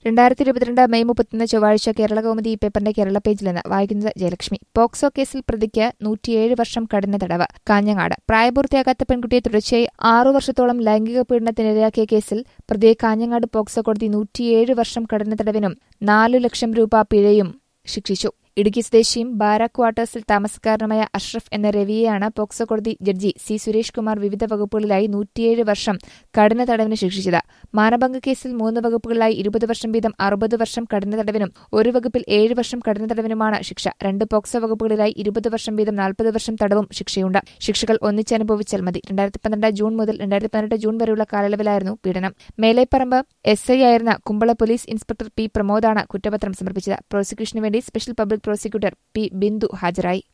2022 May 31 ചൊവ്വാഴ്ച കേരളകൗമുദി പേപ്പറിന്റെ കേരള പേജിൽ നിന്ന് വായിക്കുന്നത് ജയലക്ഷ്മി. പോക്സോ കേസിൽ പ്രതിക്ക് 107 വർഷം കഠിന തടവ്. കാഞ്ഞങ്ങാട് പ്രായപൂർത്തിയാകാത്ത പെൺകുട്ടിയെ തുടർച്ചയായി 6 വർഷത്തോളം ലൈംഗിക പീഡനത്തിനിരയാക്കിയ കേസിൽ പ്രതിയെ കാഞ്ഞങ്ങാട് പോക്സോ കോടതി 107 വർഷം കഠിന തടവിനും 4 ലക്ഷം രൂപ പിഴയും ശിക്ഷിച്ചു. ഇടുക്കി സ്വദേശിയും ബാരാക് ക്വാർട്ടേഴ്സിൽ താമസക്കാരനുമായ അഷ്റഫ് എന്ന രവിയെയാണ് പോക്സോ കോടതി ജഡ്ജി സി സുരേഷ് കുമാർ വിവിധ വകുപ്പുകളിലായി 107 വർഷം കഠിന തടവിന് ശിക്ഷിച്ചത്. മാനഭംഗ കേസിൽ 3 വകുപ്പുകളിലായി 20 വർഷം വീതം 60 വർഷം കഠിന തടവിനും ഒരു വകുപ്പിൽ 7 വർഷം കഠിന തടവിനുമാണ് ശിക്ഷ. 2 പോക്സോ വകുപ്പുകളിലായി 20 വർഷം വീതം 40 വർഷം തടവും ശിക്ഷയുണ്ട്. ശിക്ഷകൾ ഒന്നിച്ചനുഭവിച്ചാൽ മതി. 2012 ജൂൺ മുതൽ 2018 ജൂൺ വരെയുള്ള കാലയളവിലായിരുന്നു പീഡനം. മേലേപ്പറമ്പ് SI ആയിരുന്ന കുമ്പള പോലീസ് ഇൻസ്പെക്ടർ പി പ്രമോദാണ് കുറ്റപത്രം സമർപ്പിച്ചത്. പ്രോസിക്യൂഷനു വേണ്ടി special public prosecutor P Bindu ഹാജരായി.